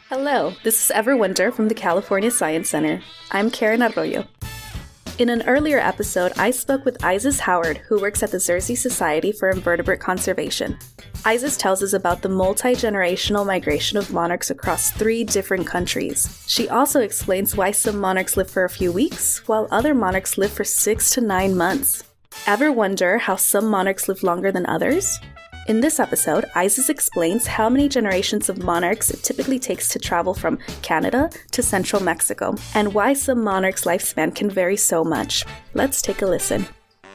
Hello, this is Ever Wonder from the California Science Center. I'm Karen Arroyo. In an earlier episode, I spoke with Isis Howard, who works at the Xerces Society for Invertebrate Conservation. Isis tells us about the multi-generational migration of monarchs across 3 different countries. She also explains why some monarchs live for a few weeks, while other monarchs live for 6 to 9 months. Ever wonder how some monarchs live longer than others? In this episode, Isis explains how many generations of monarchs it typically takes to travel from Canada to central Mexico, and why some monarchs' lifespan can vary so much. Let's take a listen.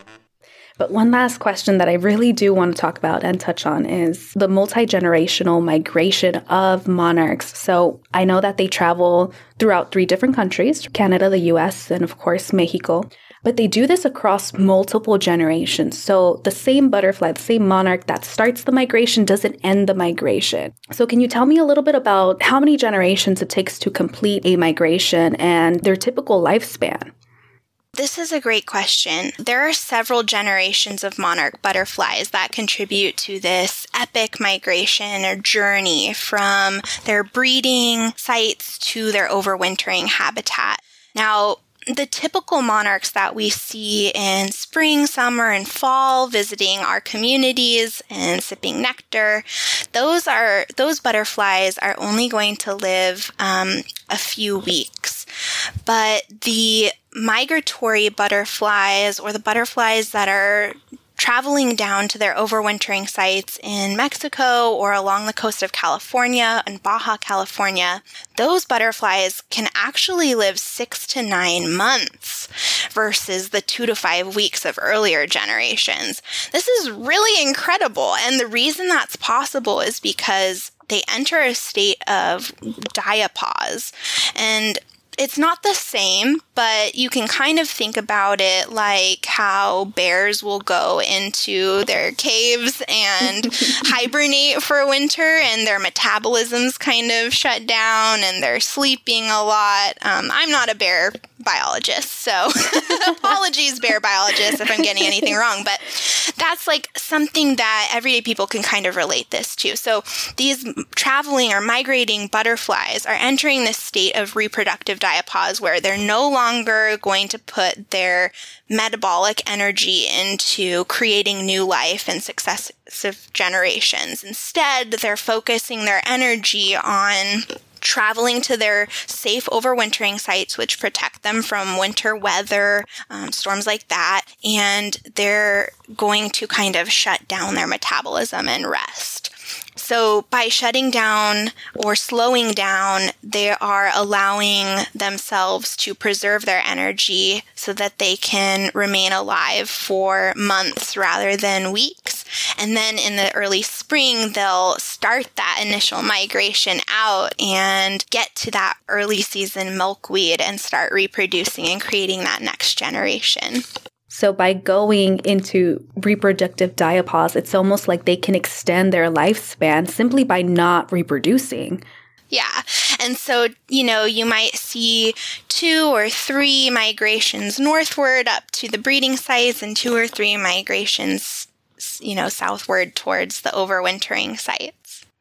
But one last question that I really do want to talk about and touch on is the multi-generational migration of monarchs. So I know that they travel throughout 3 different countries, Canada, the US, and of course, Mexico. But they do this across multiple generations. So the same butterfly, the same monarch that starts the migration doesn't end the migration. So can you tell me a little bit about how many generations it takes to complete a migration and their typical lifespan? This is a great question. There are several generations of monarch butterflies that contribute to this epic migration or journey from their breeding sites to their overwintering habitat. Now, the typical monarchs that we see in spring, summer, and fall visiting our communities and sipping nectar, those butterflies are only going to live a few weeks. But the migratory butterflies, or the butterflies that are traveling down to their overwintering sites in Mexico or along the coast of California and Baja California, those butterflies can actually live 6 to 9 months versus the 2 to 5 weeks of earlier generations. This is really incredible, and the reason that's possible is because they enter a state of diapause, and it's not the same, but you can kind of think about it like how bears will go into their caves and hibernate for winter, and their metabolisms kind of shut down and they're sleeping a lot. I'm not a bear biologist, so apologies, bear biologists, if I'm getting anything wrong, but that's like something that everyday people can kind of relate this to. So these traveling or migrating butterflies are entering this state of reproductive diapause where they're no longer going to put their metabolic energy into creating new life in successive generations. Instead, they're focusing their energy on traveling to their safe overwintering sites, which protect them from winter weather, storms like that, and they're going to kind of shut down their metabolism and rest. So by shutting down or slowing down, they are allowing themselves to preserve their energy so that they can remain alive for months rather than weeks. And then in the early spring, they'll start that initial migration out and get to that early season milkweed and start reproducing and creating that next generation. So by going into reproductive diapause, it's almost like they can extend their lifespan simply by not reproducing. Yeah. And so, you might see 2 or 3 migrations northward up to the breeding sites and 2 or 3 migrations, southward towards the overwintering sites.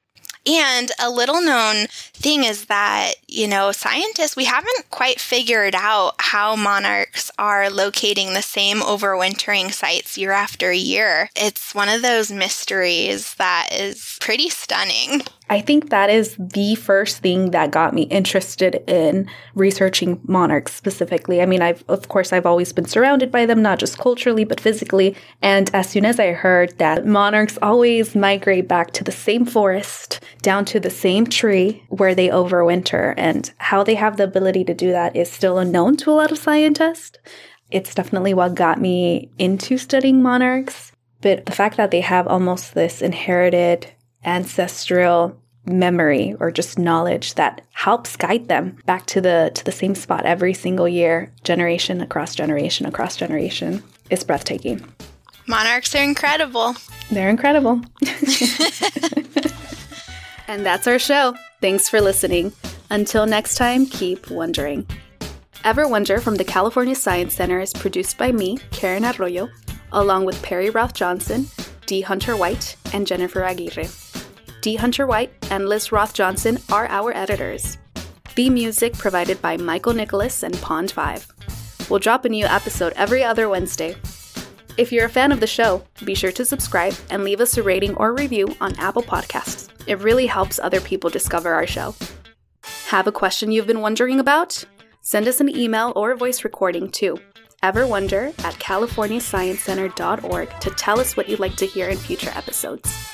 And a little known thing is that, scientists, we haven't quite figured out how monarchs are locating the same overwintering sites year after year. It's one of those mysteries that is pretty stunning. I think that is the first thing that got me interested in researching monarchs specifically. I mean, I've always been surrounded by them, not just culturally, but physically. And as soon as I heard that monarchs always migrate back to the same forest, down to the same tree where they overwinter, and how they have the ability to do that is still unknown to a lot of scientists. It's definitely what got me into studying monarchs. But the fact that they have almost this inherited ancestral memory or just knowledge that helps guide them back to the same spot every single year, generation across generation across generation, is breathtaking. Monarchs are incredible. They're incredible. And that's our show. Thanks for listening. Until next time, keep wondering. Ever Wonder from the California Science Center is produced by me, Karen Arroyo, along with Perry Roth Johnson, D. Hunter White, and Jennifer Aguirre. D. Hunter White and Liz Roth Johnson are our editors. Theme music provided by Michael Nicholas and Pond 5. We'll drop a new episode every other Wednesday. If you're a fan of the show, be sure to subscribe and leave us a rating or review on Apple Podcasts. It really helps other people discover our show. Have a question you've been wondering about? Send us an email or a voice recording to everwonder@californiasciencecenter.org to tell us what you'd like to hear in future episodes.